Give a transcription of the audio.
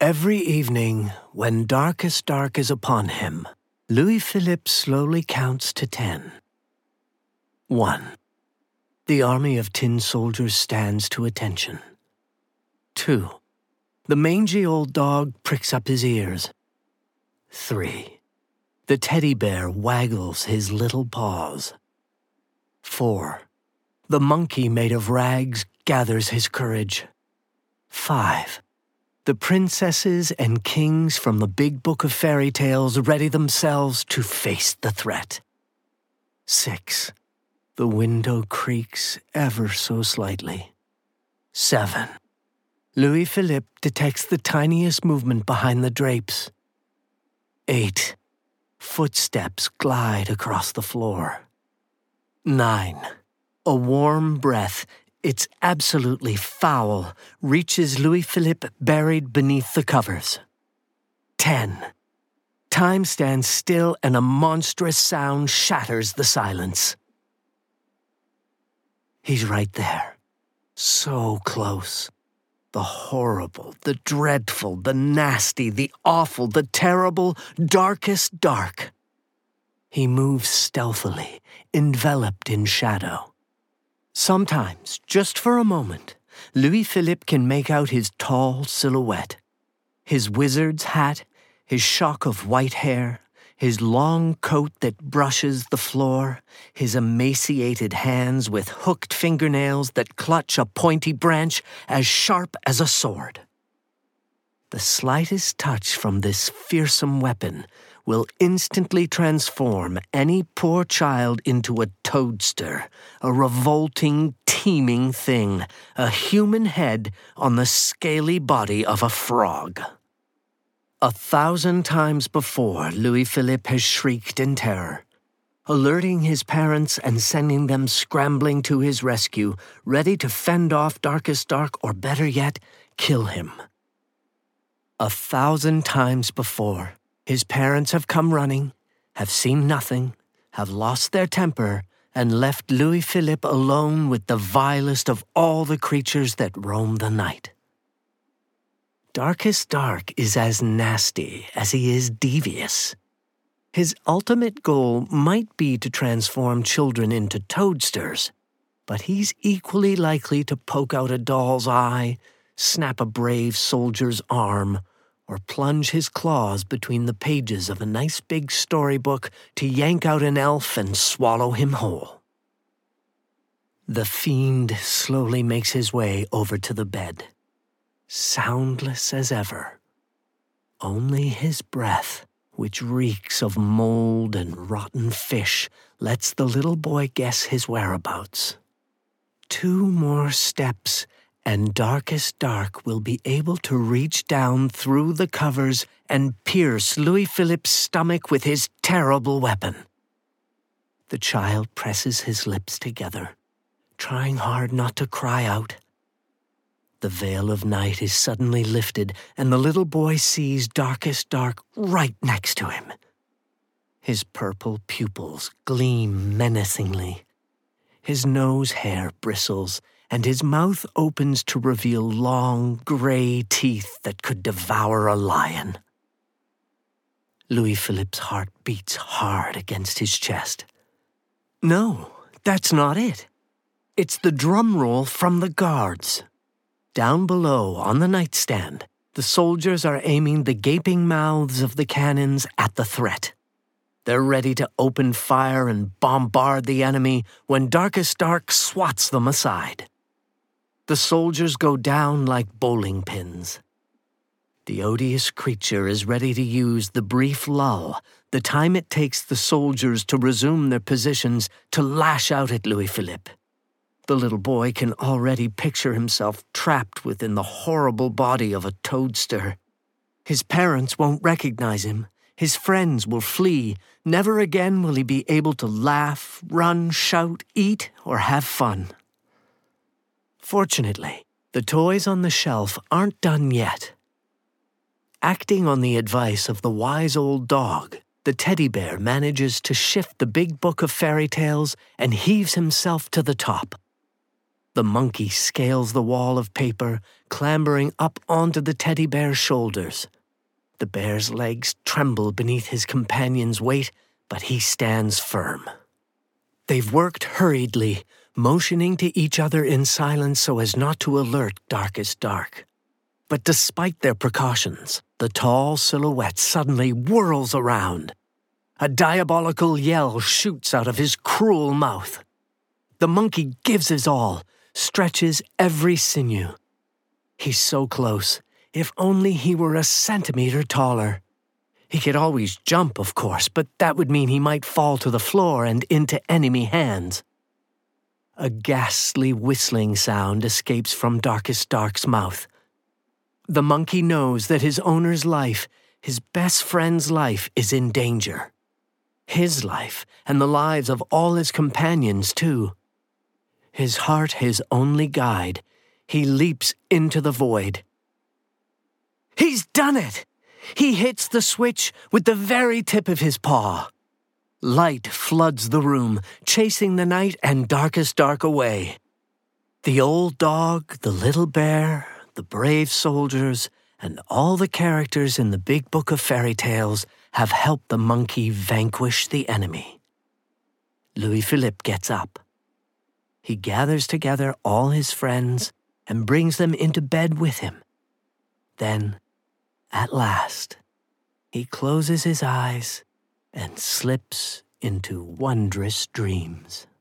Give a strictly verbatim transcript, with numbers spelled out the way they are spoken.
Every evening, when darkest dark is upon him, Louis-Philippe slowly counts to ten. One. The army of tin soldiers stands to attention. Two. The mangy old dog pricks up his ears. Three. The teddy bear waggles his little paws. Four. The monkey made of rags gathers his courage. Five. The princesses and kings from the big book of fairy tales ready themselves to face the threat. Six. The window creaks ever so slightly. Seven. Louis-Philippe detects the tiniest movement behind the drapes. Eight. Footsteps glide across the floor. Nine. A warm breath, it's absolutely foul, reaches Louis-Philippe buried beneath the covers. Ten. Time stands still and a monstrous sound shatters the silence. He's right there. So close. The horrible, the dreadful, the nasty, the awful, the terrible, darkest dark. He moves stealthily, enveloped in shadow. Sometimes, just for a moment, Louis-Philippe can make out his tall silhouette. His wizard's hat, his shock of white hair, his long coat that brushes the floor, his emaciated hands with hooked fingernails that clutch a pointy branch as sharp as a sword. The slightest touch from this fearsome weapon will instantly transform any poor child into a toadster, a revolting, teeming thing, a human head on the scaly body of a frog. A thousand times before, Louis-Philippe has shrieked in terror, alerting his parents and sending them scrambling to his rescue, ready to fend off darkest dark or, better yet, kill him. A thousand times before, his parents have come running, have seen nothing, have lost their temper, and left Louis-Philippe alone with the vilest of all the creatures that roam the night. Darkest Dark is as nasty as he is devious. His ultimate goal might be to transform children into toadsters, but he's equally likely to poke out a doll's eye, snap a brave soldier's arm, or plunge his claws between the pages of a nice big storybook to yank out an elf and swallow him whole. The fiend slowly makes his way over to the bed. Soundless as ever. Only his breath, which reeks of mold and rotten fish, lets the little boy guess his whereabouts. Two more steps, and Darkest Dark will be able to reach down through the covers and pierce Louis-Philippe's stomach with his terrible weapon. The child presses his lips together, trying hard not to cry out. The veil of night is suddenly lifted, and the little boy sees Darkest Dark right next to him. His purple pupils gleam menacingly. His nose hair bristles, and his mouth opens to reveal long, gray teeth that could devour a lion. Louis-Philippe's heart beats hard against his chest. No, that's not it. It's the drum roll from the guards. Down below, on the nightstand, the soldiers are aiming the gaping mouths of the cannons at the threat. They're ready to open fire and bombard the enemy when Darkest Dark swats them aside. The soldiers go down like bowling pins. The odious creature is ready to use the brief lull, the time it takes the soldiers to resume their positions, to lash out at Louis-Philippe. The little boy can already picture himself trapped within the horrible body of a toadster. His parents won't recognize him. His friends will flee. Never again will he be able to laugh, run, shout, eat, or have fun. Fortunately, the toys on the shelf aren't done yet. Acting on the advice of the wise old dog, the teddy bear manages to shift the big book of fairy tales and heaves himself to the top. The monkey scales the wall of paper, clambering up onto the teddy bear's shoulders. The bear's legs tremble beneath his companion's weight, but he stands firm. They've worked hurriedly, motioning to each other in silence so as not to alert Darkest Dark. But despite their precautions, the tall silhouette suddenly whirls around. A diabolical yell shoots out of his cruel mouth. The monkey gives his all, stretches every sinew. He's so close. If only he were a centimeter taller. He could always jump, of course, but that would mean he might fall to the floor and into enemy hands. A ghastly whistling sound escapes from Darkest Dark's mouth. The monkey knows that his owner's life, his best friend's life, is in danger. His life, and the lives of all his companions, too. His heart his only guide, he leaps into the void. He's done it! He hits the switch with the very tip of his paw. Light floods the room, chasing the night and Darkest Dark away. The old dog, the little bear, the brave soldiers, and all the characters in the big book of fairy tales have helped the monkey vanquish the enemy. Louis-Philippe gets up. He gathers together all his friends and brings them into bed with him. Then, at last, he closes his eyes and slips into wondrous dreams.